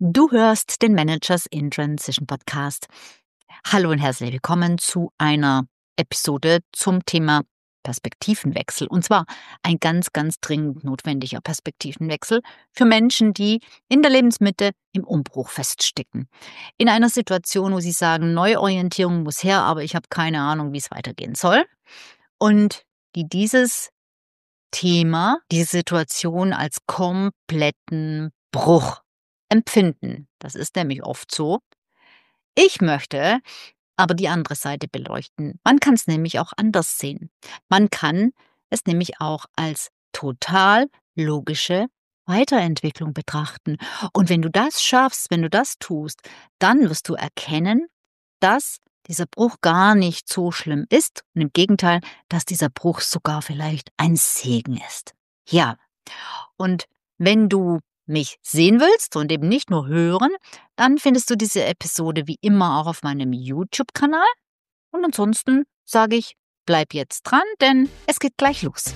Du hörst den Managers in Transition Podcast. Hallo und herzlich willkommen zu einer Episode zum Thema Perspektivenwechsel. Und zwar ein ganz, ganz dringend notwendiger Perspektivenwechsel für Menschen, die in der Lebensmitte im Umbruch feststecken. In einer Situation, wo sie sagen, Neuorientierung muss her, aber ich habe keine Ahnung, wie es weitergehen soll. Und die dieses Thema, diese Situation als kompletten Bruch empfinden. Das ist nämlich oft so. Ich möchte aber die andere Seite beleuchten. Man kann es nämlich auch anders sehen. Man kann es nämlich auch als total logische Weiterentwicklung betrachten. Und wenn du das schaffst, wenn du das tust, dann wirst du erkennen, dass dieser Bruch gar nicht so schlimm ist und im Gegenteil, dass dieser Bruch sogar vielleicht ein Segen ist. Ja, und wenn du mich sehen willst und eben nicht nur hören, dann findest du diese Episode wie immer auch auf meinem YouTube-Kanal. Und ansonsten sage ich, bleib jetzt dran, denn es geht gleich los.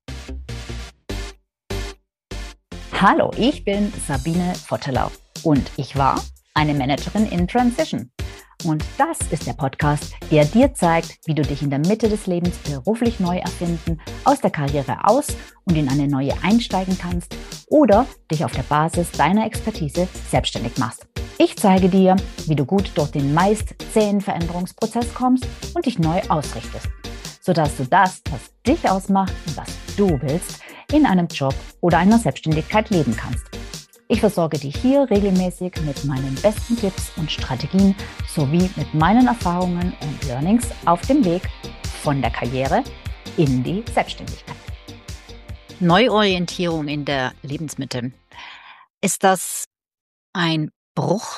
Hallo, ich bin Sabine Vottelau und ich war eine Managerin in Transition. Und das ist der Podcast, der dir zeigt, wie du dich in der Mitte des Lebens beruflich neu erfinden, aus der Karriere aus und in eine neue einsteigen kannst oder dich auf der Basis deiner Expertise selbstständig machst. Ich zeige dir, wie du gut durch den meist zähen Veränderungsprozess kommst und dich neu ausrichtest, sodass du das, was dich ausmacht und was du willst, in einem Job oder einer Selbstständigkeit leben kannst. Ich versorge dich hier regelmäßig mit meinen besten Tipps und Strategien sowie mit meinen Erfahrungen und Learnings auf dem Weg von der Karriere in die Selbstständigkeit. Neuorientierung in der Lebensmitte. Ist das ein Bruch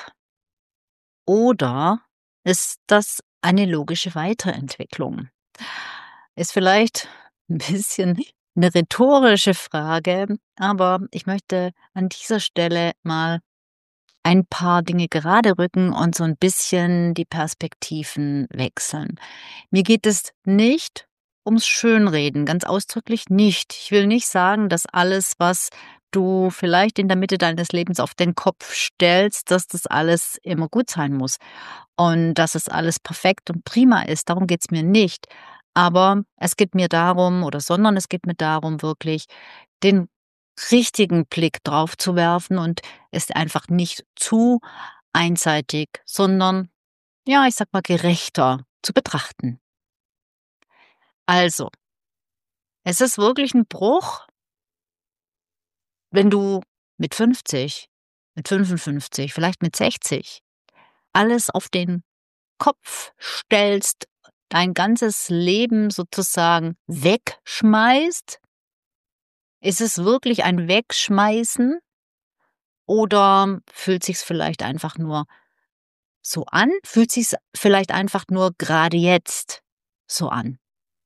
oder ist das eine logische Weiterentwicklung? Ist vielleicht ein bisschen eine rhetorische Frage, aber ich möchte an dieser Stelle mal ein paar Dinge gerade rücken und so ein bisschen die Perspektiven wechseln. Mir geht es nicht ums Schönreden, ganz ausdrücklich nicht. Ich will nicht sagen, dass alles, was du vielleicht in der Mitte deines Lebens auf den Kopf stellst, dass das alles immer gut sein muss und dass es alles perfekt und prima ist. Darum geht's mir nicht. Aber es geht mir darum sondern es geht mir darum, wirklich den richtigen Blick drauf zu werfen und es einfach nicht zu einseitig, sondern, ja, ich sag mal, gerechter zu betrachten. Also, es ist wirklich ein Bruch, wenn du mit 50, mit 55, vielleicht mit 60 alles auf den Kopf stellst, dein ganzes Leben sozusagen wegschmeißt. Ist es wirklich ein Wegschmeißen oder fühlt sich's vielleicht einfach nur so an? Fühlt sich's vielleicht einfach nur gerade jetzt so an?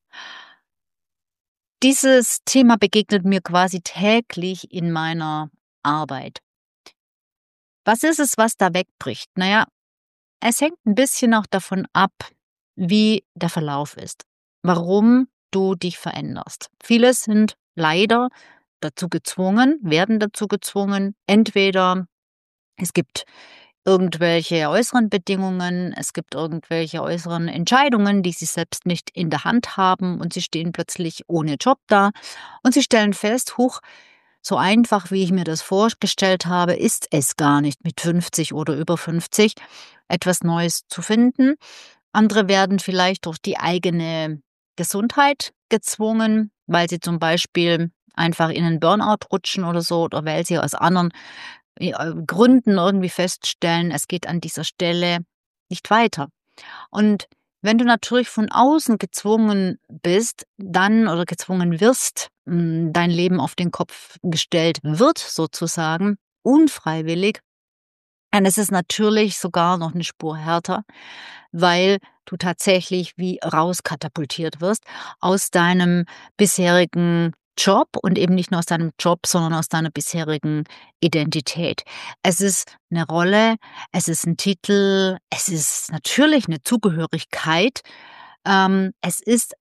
Dieses Thema begegnet mir quasi täglich in meiner Arbeit. Was ist es, was da wegbricht? Na ja, es hängt ein bisschen auch davon ab, wie der Verlauf ist, warum du dich veränderst. Viele sind leider dazu gezwungen, werden dazu gezwungen, entweder es gibt irgendwelche äußeren Bedingungen, es gibt irgendwelche äußeren Entscheidungen, die sie selbst nicht in der Hand haben und sie stehen plötzlich ohne Job da und sie stellen fest, huch, so einfach, wie ich mir das vorgestellt habe, ist es gar nicht mit 50 oder über 50 etwas Neues zu finden. Andere werden vielleicht durch die eigene Gesundheit gezwungen, weil sie zum Beispiel einfach in einen Burnout rutschen oder so oder weil sie aus anderen Gründen irgendwie feststellen, es geht an dieser Stelle nicht weiter. Und wenn du natürlich von außen gezwungen bist, dann oder gezwungen wirst, dein Leben auf den Kopf gestellt wird sozusagen, unfreiwillig, dann ist es natürlich sogar noch eine Spur härter, weil du tatsächlich wie rauskatapultiert wirst aus deinem bisherigen Job und eben nicht nur aus deinem Job, sondern aus deiner bisherigen Identität. Es ist eine Rolle, es ist ein Titel, es ist natürlich eine Zugehörigkeit, es ist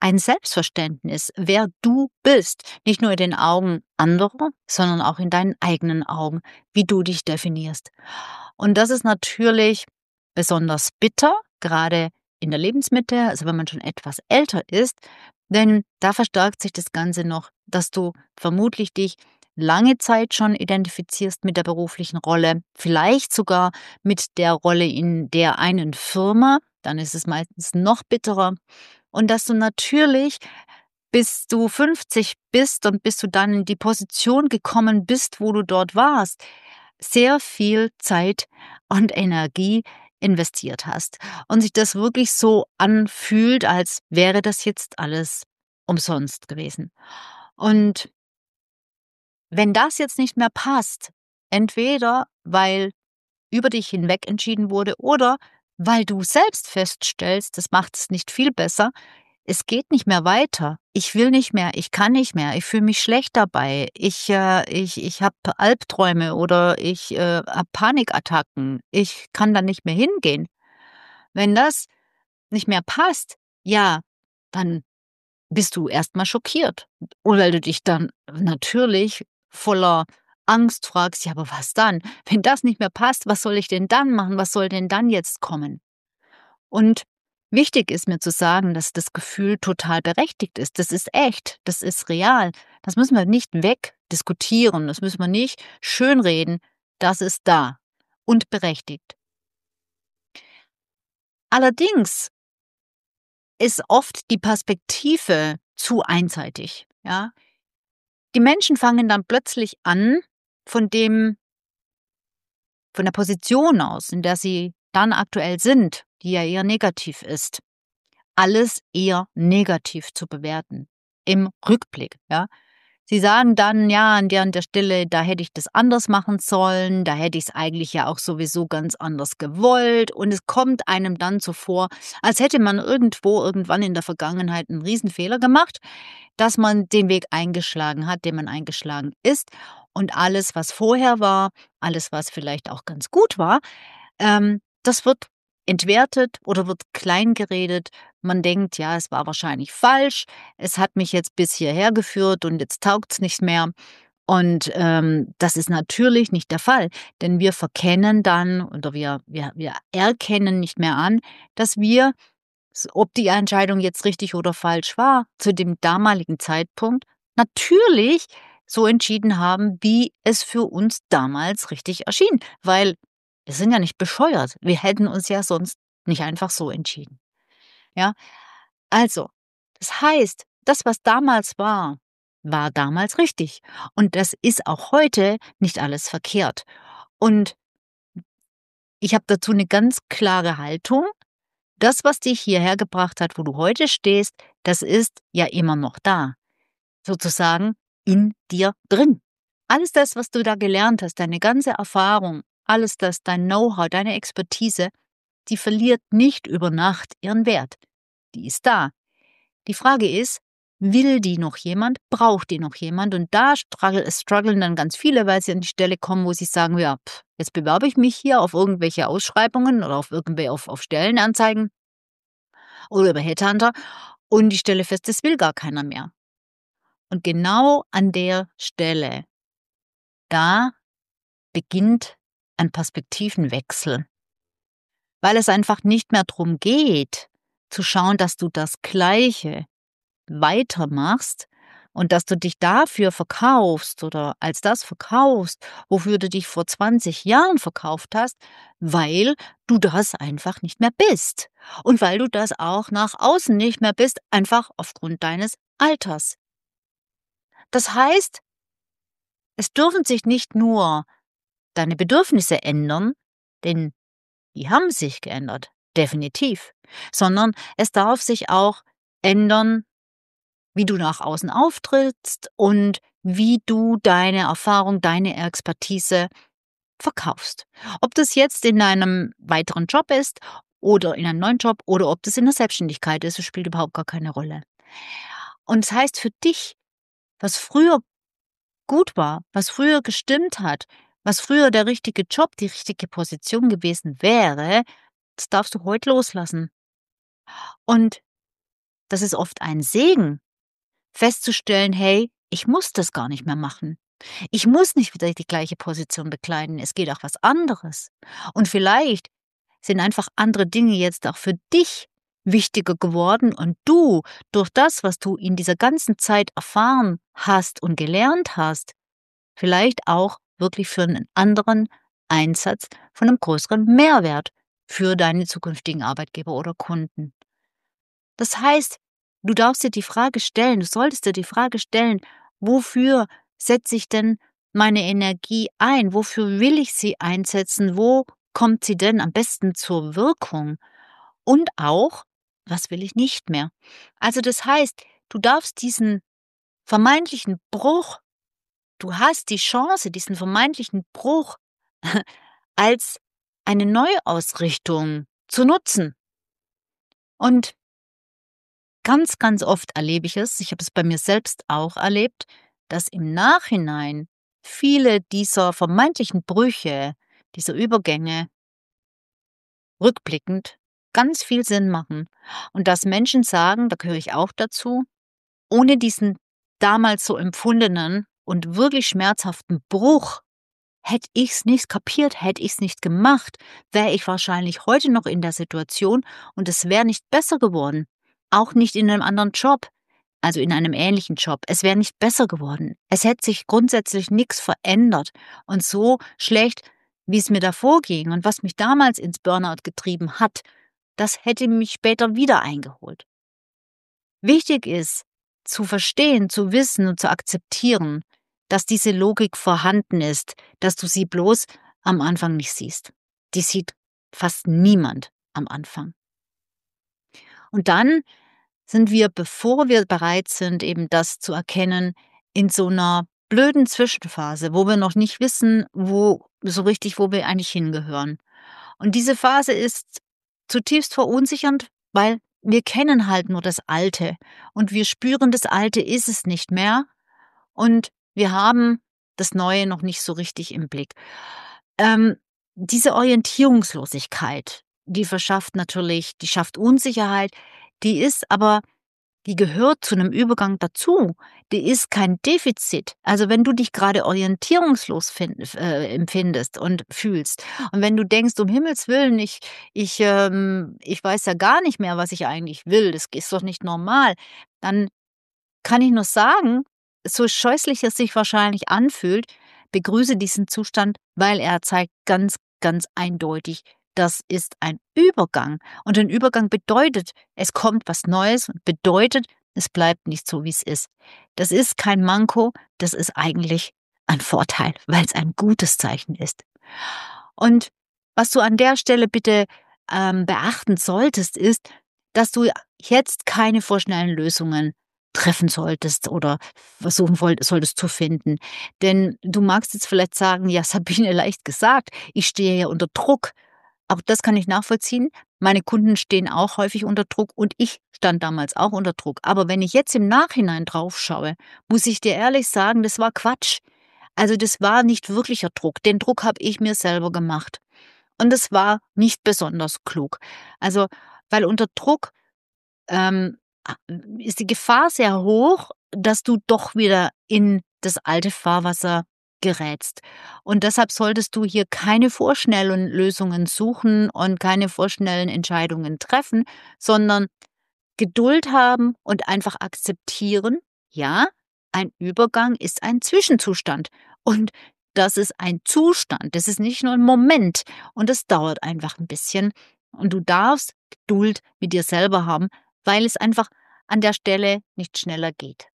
ein Selbstverständnis, wer du bist, nicht nur in den Augen anderer, sondern auch in deinen eigenen Augen, wie du dich definierst. Und das ist natürlich besonders bitter, gerade in der Lebensmitte, also wenn man schon etwas älter ist, denn da verstärkt sich das Ganze noch, dass du vermutlich dich lange Zeit schon identifizierst mit der beruflichen Rolle, vielleicht sogar mit der Rolle in der einen Firma, dann ist es meistens noch bitterer. Und dass du natürlich, bis du 50 bist und bis du dann in die Position gekommen bist, wo du dort warst, sehr viel Zeit und Energie investiert hast und sich das wirklich so anfühlt, als wäre das jetzt alles umsonst gewesen. Und wenn das jetzt nicht mehr passt, entweder weil über dich hinweg entschieden wurde oder weil du selbst feststellst, das macht es nicht viel besser, es geht nicht mehr weiter. Ich will nicht mehr, ich kann nicht mehr, ich fühle mich schlecht dabei. Ich habe Albträume oder ich habe Panikattacken. Ich kann da nicht mehr hingehen. Wenn das nicht mehr passt, ja, dann bist du erstmal schockiert. Und weil du dich dann natürlich voller Angst fragst: „Ja, aber was dann? Wenn das nicht mehr passt, was soll ich denn dann machen? Was soll denn dann jetzt kommen?“ Und wichtig ist mir zu sagen, dass das Gefühl total berechtigt ist. Das ist echt, das ist real. Das müssen wir nicht wegdiskutieren, das müssen wir nicht schönreden. Das ist da und berechtigt. Allerdings ist oft die Perspektive zu einseitig, ja? Die Menschen fangen dann plötzlich an, von dem von der Position aus, in der sie dann aktuell sind, die ja eher negativ ist, alles eher negativ zu bewerten im Rückblick, ja. Sie sagen dann: „Ja, an der und der Stelle, da hätte ich das anders machen sollen, da hätte ich es eigentlich ja auch sowieso ganz anders gewollt.“ Und es kommt einem dann so vor, als hätte man irgendwo irgendwann in der Vergangenheit einen Riesenfehler gemacht, dass man den Weg eingeschlagen hat, den man eingeschlagen ist. Und alles, was vorher war, alles, was vielleicht auch ganz gut war, das wird entwertet oder wird kleingeredet. Man denkt: „Ja, es war wahrscheinlich falsch. Es hat mich jetzt bis hierher geführt und jetzt taugt's nicht mehr.“ Und, das ist natürlich nicht der Fall, denn wir verkennen dann oder wir erkennen nicht mehr an, dass wir, ob die Entscheidung jetzt richtig oder falsch war, zu dem damaligen Zeitpunkt natürlich so entschieden haben, wie es für uns damals richtig erschien, weil wir sind ja nicht bescheuert. Wir hätten uns ja sonst nicht einfach so entschieden, ja? Also, das heißt, das, was damals war, war damals richtig und das ist auch heute nicht alles verkehrt. Und ich habe dazu eine ganz klare Haltung. Das, was dich hierher gebracht hat, wo du heute stehst, das ist ja immer noch da, sozusagen in dir drin. Alles das, was du da gelernt hast, deine ganze Erfahrung, alles das, dein Know-how, deine Expertise, die verliert nicht über Nacht ihren Wert. Die ist da. Die Frage ist, will die noch jemand? Braucht die noch jemand? Und da strugglen dann ganz viele, weil sie an die Stelle kommen, wo sie sagen, ja, jetzt bewerbe ich mich hier auf irgendwelche Ausschreibungen oder auf irgendwelche auf Stellenanzeigen oder über Headhunter und ich stelle fest, das will gar keiner mehr. Und genau an der Stelle, da beginnt ein Perspektivenwechsel, weil es einfach nicht mehr darum geht, zu schauen, dass du das Gleiche weitermachst und dass du dich dafür verkaufst oder als das verkaufst, wofür du dich vor 20 Jahren verkauft hast, weil du das einfach nicht mehr bist und weil du das auch nach außen nicht mehr bist, einfach aufgrund deines Alters. Das heißt, es dürfen sich nicht nur deine Bedürfnisse ändern, denn die haben sich geändert, definitiv, sondern es darf sich auch ändern, wie du nach außen auftrittst und wie du deine Erfahrung, deine Expertise verkaufst. Ob das jetzt in einem weiteren Job ist oder in einem neuen Job oder ob das in der Selbstständigkeit ist, das spielt überhaupt gar keine Rolle. Und das heißt für dich, was früher gut war, was früher gestimmt hat, was früher der richtige Job, die richtige Position gewesen wäre, das darfst du heute loslassen. Und das ist oft ein Segen, festzustellen: „Hey, ich muss das gar nicht mehr machen. Ich muss nicht wieder die gleiche Position bekleiden. Es geht auch was anderes.“ Und vielleicht sind einfach andere Dinge jetzt auch für dich wichtiger geworden und du, durch das, was du in dieser ganzen Zeit erfahren hast und gelernt hast, vielleicht auch wirklich für einen anderen Einsatz von einem größeren Mehrwert für deine zukünftigen Arbeitgeber oder Kunden. Das heißt, du darfst dir die Frage stellen, du solltest dir die Frage stellen: „Wofür setze ich denn meine Energie ein? Wofür will ich sie einsetzen? Wo kommt sie denn am besten zur Wirkung?“ Und auch: „Was will ich nicht mehr?“ Also, das heißt, du darfst diesen vermeintlichen Bruch, du hast die Chance, diesen vermeintlichen Bruch als eine Neuausrichtung zu nutzen. Und ganz, ganz oft erlebe ich habe es bei mir selbst auch erlebt, dass im Nachhinein viele dieser vermeintlichen Brüche, dieser Übergänge rückblickend ganz viel Sinn machen. Und dass Menschen sagen, da gehöre ich auch dazu, ohne diesen damals so empfundenen und wirklich schmerzhaften Bruch hätte ich's nicht kapiert, hätte ich's nicht gemacht, wäre ich wahrscheinlich heute noch in der Situation und es wäre nicht besser geworden. Auch nicht in einem anderen Job, also in einem ähnlichen Job. Es wäre nicht besser geworden. Es hätte sich grundsätzlich nichts verändert. Und so schlecht, wie es mir davor ging und was mich damals ins Burnout getrieben hat, das hätte mich später wieder eingeholt. Wichtig ist, zu verstehen, zu wissen und zu akzeptieren, dass diese Logik vorhanden ist, dass du sie bloß am Anfang nicht siehst. Die sieht fast niemand am Anfang. Und dann sind wir, bevor wir bereit sind, eben das zu erkennen, in so einer blöden Zwischenphase, wo wir noch nicht wissen, wo wir eigentlich hingehören. Und diese Phase ist zutiefst verunsichernd, weil wir kennen halt nur das Alte und wir spüren, das Alte ist es nicht mehr und wir haben das Neue noch nicht so richtig im Blick. Ähm, Diese Orientierungslosigkeit, die schafft Unsicherheit, die gehört zu einem Übergang dazu. Die ist kein Defizit. Also, wenn du dich gerade orientierungslos empfindest und fühlst und wenn du denkst: „Um Himmels Willen, ich weiß ja gar nicht mehr, was ich eigentlich will. Das ist doch nicht normal.“ Dann kann ich nur sagen, so scheußlich es sich wahrscheinlich anfühlt, begrüße diesen Zustand, weil er zeigt ganz, ganz eindeutig, das ist ein Übergang. Und ein Übergang bedeutet, es kommt was Neues und bedeutet, es bleibt nicht so, wie es ist. Das ist kein Manko, das ist eigentlich ein Vorteil, weil es ein gutes Zeichen ist. Und was du an der Stelle bitte beachten solltest, ist, dass du jetzt keine vorschnellen Lösungen treffen solltest oder solltest zu finden. Denn du magst jetzt vielleicht sagen: „Ja, Sabine, leicht gesagt, ich stehe ja unter Druck.“ Auch das kann ich nachvollziehen. Meine Kunden stehen auch häufig unter Druck und ich stand damals auch unter Druck. Aber wenn ich jetzt im Nachhinein drauf schaue, muss ich dir ehrlich sagen, das war Quatsch. Also, das war nicht wirklicher Druck. Den Druck habe ich mir selber gemacht. Und es war nicht besonders klug. Also, weil unter Druck ähm, a ist die Gefahr sehr hoch, dass du doch wieder in das alte Fahrwasser gerätst. Und deshalb solltest du hier keine vorschnellen Lösungen suchen und keine vorschnellen Entscheidungen treffen, sondern Geduld haben und einfach akzeptieren: Ja, ein Übergang ist ein Zwischenzustand und das ist ein Zustand. Das ist nicht nur ein Moment und das dauert einfach ein bisschen und du darfst Geduld mit dir selber haben, weil es einfach an der Stelle nicht schneller geht.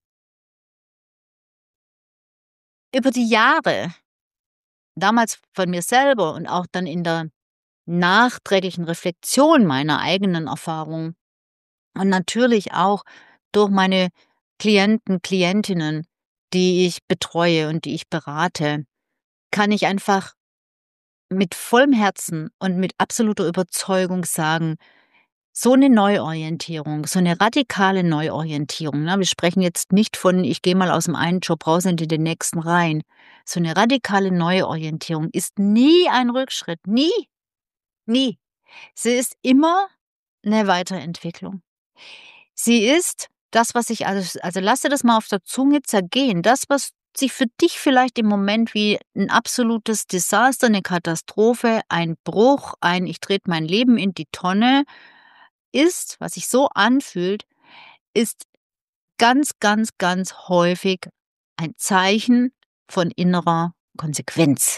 Über die Jahre, damals von mir selber und auch dann in der nachträglichen Reflexion meiner eigenen Erfahrung und natürlich auch durch meine Klienten, Klientinnen, die ich betreue und die ich berate, kann ich einfach mit vollem Herzen und mit absoluter Überzeugung sagen, so eine Neuorientierung, so eine radikale Neuorientierung, ne? Wir sprechen jetzt nicht von: „Ich gehe mal aus dem einen Job raus und in den nächsten rein.“ So eine radikale Neuorientierung ist nie ein Rückschritt, nie, nie. Sie ist immer eine Weiterentwicklung. Sie ist das, was ich also lass dir das mal auf der Zunge zergehen. Das, was sich für dich vielleicht im Moment wie ein absolutes Desaster, eine Katastrophe, ein Bruch, ein „Ich trete mein Leben in die Tonne“ ist, was sich so anfühlt, ist ganz, ganz, ganz häufig ein Zeichen von innerer Konsequenz.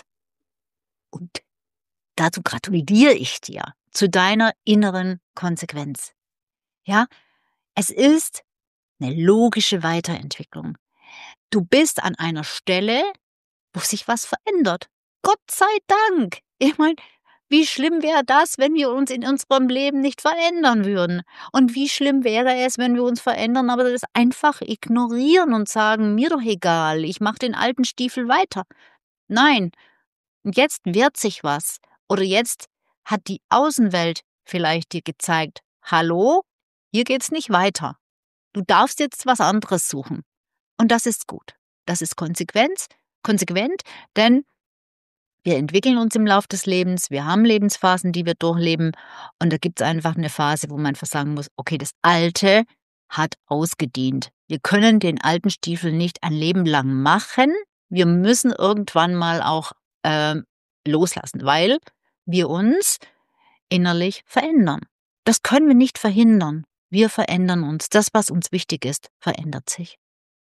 Und dazu gratuliere ich dir, zu deiner inneren Konsequenz. Ja, es ist eine logische Weiterentwicklung. Du bist an einer Stelle, wo sich was verändert. Gott sei Dank. Ich meine, wie schlimm wäre das, wenn wir uns in unserem Leben nicht verändern würden? Und wie schlimm wäre es, wenn wir uns verändern, aber das einfach ignorieren und sagen: „Mir doch egal, ich mache den alten Stiefel weiter.“ Nein, und jetzt wehrt sich was. Oder jetzt hat die Außenwelt vielleicht dir gezeigt: „Hallo, hier geht's nicht weiter. Du darfst jetzt was anderes suchen.“ Und das ist gut. Das ist konsequent, denn wir entwickeln uns im Lauf des Lebens, wir haben Lebensphasen, die wir durchleben und da gibt's einfach eine Phase, wo man einfach sagen muss: „Okay, das Alte hat ausgedient. Wir können den alten Stiefel nicht ein Leben lang machen. Wir müssen irgendwann mal auch, loslassen, weil wir uns innerlich verändern. Das können wir nicht verhindern. Wir verändern uns. Das, was uns wichtig ist, verändert sich.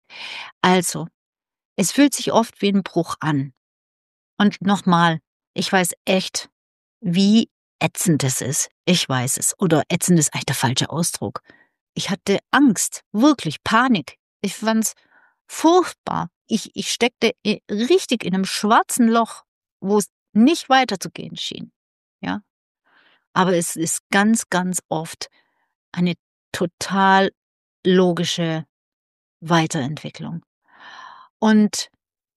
Also, es fühlt sich oft wie ein Bruch an. Und nochmal, ich weiß echt, wie ätzend es ist. Ich weiß es. Oder ätzend ist eigentlich der falsche Ausdruck. Ich hatte Angst, wirklich Panik. Ich fand's furchtbar. Ich steckte richtig in einem schwarzen Loch, wo es nicht weiterzugehen schien. Ja, aber es ist ganz, ganz oft eine total logische Weiterentwicklung. Und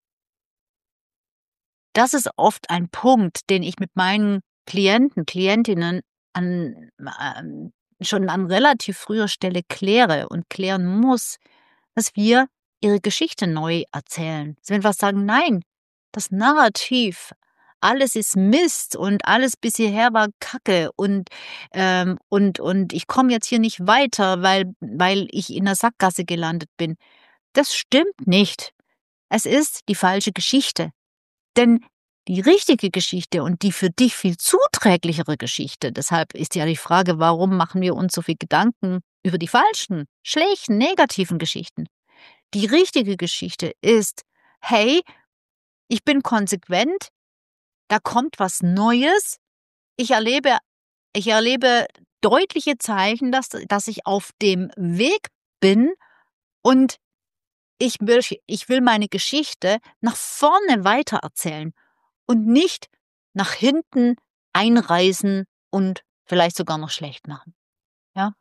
das ist oft ein Punkt, den ich mit meinen Klientinnen an schon an relativ früher Stelle kläre und klären muss, dass wir ihre Geschichte neu erzählen. Dass wir einfach sagen: „Nein, das Narrativ, alles ist Mist und alles bis hierher war Kacke und ich komme jetzt hier nicht weiter, weil ich in der Sackgasse gelandet bin.“ Das stimmt nicht. Es ist die falsche Geschichte. Denn die richtige Geschichte und die für dich viel zuträglichere Geschichte, deshalb ist ja die Frage, warum machen wir uns so viel Gedanken über die falschen, schlechten, negativen Geschichten? Die richtige Geschichte ist: „Hey, ich bin konsequent, da kommt was Neues. Ich erlebe ich erlebe deutliche Zeichen, dass ich auf dem Weg bin und ich will meine Geschichte nach vorne weitererzählen und nicht nach hinten einreißen und vielleicht sogar noch schlecht machen, ja?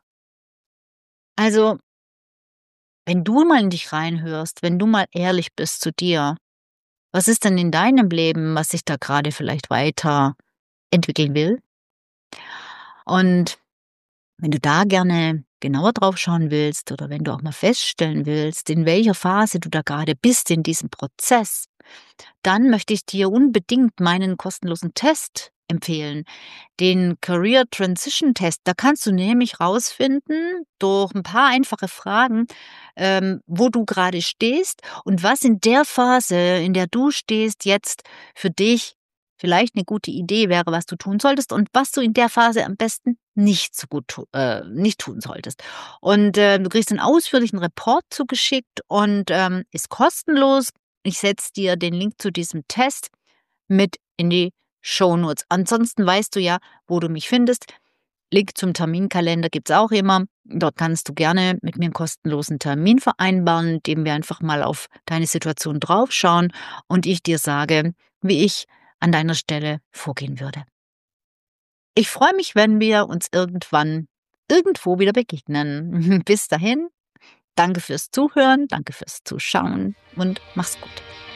Also, wenn du mal in dich reinhörst, wenn du mal ehrlich bist zu dir, was ist denn in deinem Leben, was sich da gerade vielleicht weiterentwickeln will? Und wenn du da gerne genauer drauf schauen willst oder wenn du auch mal feststellen willst, in welcher Phase du da gerade bist in diesem Prozess, dann möchte ich dir unbedingt meinen kostenlosen Test empfehlen, den Career Transition Test. Da kannst du nämlich rausfinden, durch ein paar einfache Fragen, wo du gerade stehst und was in der Phase, in der du stehst, jetzt für dich vielleicht eine gute Idee wäre, was du tun solltest und was du in der Phase am besten nicht tun solltest. Und, du kriegst einen ausführlichen Report zugeschickt und, ist kostenlos. Ich setze dir den Link zu diesem Test mit in die Shownotes. Ansonsten weißt du ja, wo du mich findest. Link zum Terminkalender gibt's auch immer. Dort kannst du gerne mit mir einen kostenlosen Termin vereinbaren, indem wir einfach mal auf deine Situation draufschauen und ich dir sage, wie ich an deiner Stelle vorgehen würde. Ich freue mich, wenn wir uns irgendwann irgendwo wieder begegnen. Bis dahin, danke fürs Zuhören, danke fürs Zuschauen und mach's gut.